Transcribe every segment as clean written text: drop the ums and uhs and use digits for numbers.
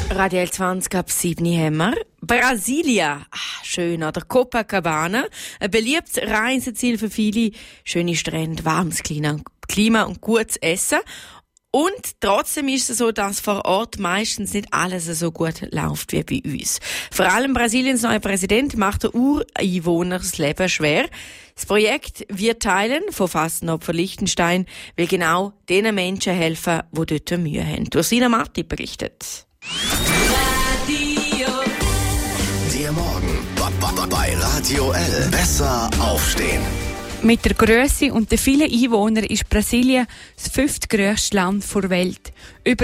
Radio 20 ab 7 haben wir. Brasilia. Schön an der Copacabana. Ein beliebtes Reiseziel für viele. Schöne Strände, warmes Klima und gutes Essen. Und trotzdem ist es so, dass vor Ort meistens nicht alles so gut läuft wie bei uns. Vor allem Brasiliens neuer Präsident macht den Ureinwohnern das Leben schwer. Das Projekt «Wir teilen» von Fastenopfer Liechtenstein will genau den Menschen helfen, die dort Mühe haben. Ursina Marti berichtet. Der Morgen bei Radio L. Besser aufstehen. Mit der Grösse und den vielen Einwohnern ist Brasilien das 5. grösste Land der Welt. Über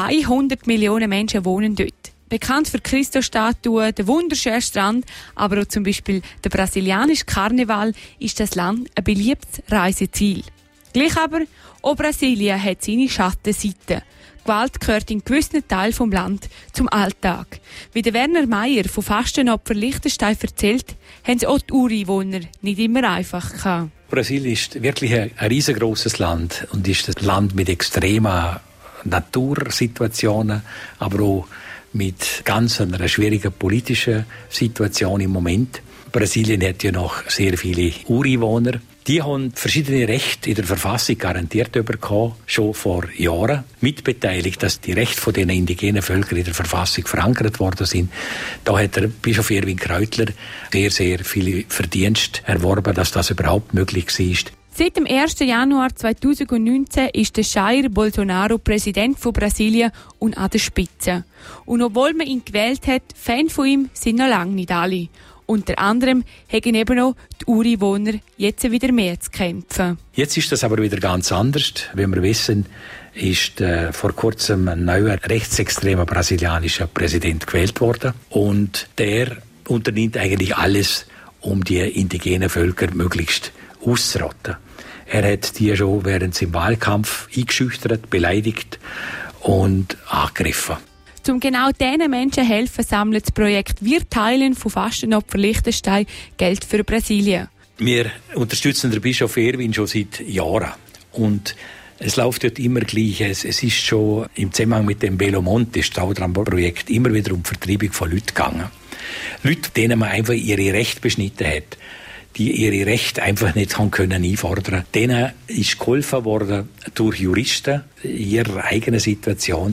200 Millionen Menschen wohnen dort. Bekannt für Christusstatuen, der wunderschöne Strand, aber auch zum Beispiel der brasilianische Karneval ist das Land ein beliebtes Reiseziel. Gleich aber, auch Brasilien hat seine Schattenseiten. Gewalt gehört in gewissen Teilen des Landes zum Alltag. Wie der Werner Meier von Fastenopfer Liechtenstein erzählt, haben es auch die Ureinwohner nicht immer einfach gehabt. Brasilien ist wirklich ein riesengroßes Land und ist ein Land mit extremen Natursituationen, aber auch mit ganz einer schwierigen politischen Situation im Moment. Brasilien hat ja noch sehr viele Ureinwohner. Die haben verschiedene Rechte in der Verfassung garantiert bekommen, schon vor Jahren. Mitbeteiligt, dass die Rechte von den indigenen Völkern in der Verfassung verankert worden sind. Da hat der Bischof Erwin Kreutler sehr, sehr viele Verdienste erworben, dass das überhaupt möglich war. Seit dem 1. Januar 2019 ist der Jair Bolsonaro Präsident von Brasilien und an der Spitze. Und obwohl man ihn gewählt hat, Fan von ihm sind noch lange nicht alle. Unter anderem haben eben auch die Ureinwohner jetzt wieder mehr zu kämpfen. Jetzt ist das aber wieder ganz anders. Wie wir wissen, ist vor kurzem ein neuer rechtsextremer brasilianischer Präsident gewählt worden. Und der unternimmt eigentlich alles, um die indigenen Völker möglichst auszurotten. Er hat die schon während seinem Wahlkampf eingeschüchtert, beleidigt und angegriffen. Um genau diesen Menschen helfen, sammelt das Projekt «Wir teilen» von Fastenopfer Liechtenstein Geld für Brasilien. Wir unterstützen den Bischof Erwin schon seit Jahren. Und es läuft dort immer gleich. Es ist schon im Zusammenhang mit dem Belo Monte Staudamm-Projekt immer wieder um die Vertreibung von Leuten gegangen. Leute, denen man einfach ihre Rechte beschnitten hat, die ihre Rechte einfach nicht haben können einfordern. Denen ist geholfen worden durch Juristen in ihrer eigenen Situation.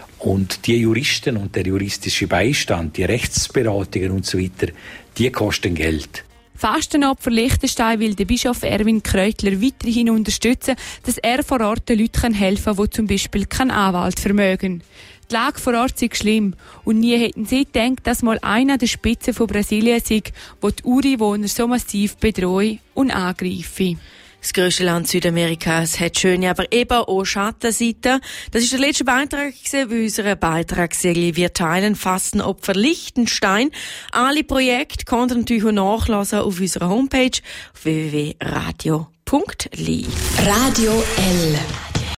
Und die Juristen und der juristische Beistand, die Rechtsberatungen und so weiter, die kosten Geld. Fastenopfer Liechtenstein will den Bischof Erwin Kreutler weiterhin unterstützen, dass er vor Ort den Leuten helfen kann, die zum Beispiel keinen Anwalt vermögen. Die Lage vor Ort ist schlimm und nie hätten sie gedacht, dass mal einer der Spitze von Brasilien sei, wo die Ureinwohner so massiv bedrohen und angreifen. Das grösste Land Südamerikas hat schöne, aber eben auch Schattenseiten. Das ist der letzte Beitrag bei unserer Beitragsserie «Wir teilen» Fastenopfer Liechtenstein. Alle Projekte könnt ihr natürlich auch nachlesen auf unserer Homepage www.radio.li. Radio L.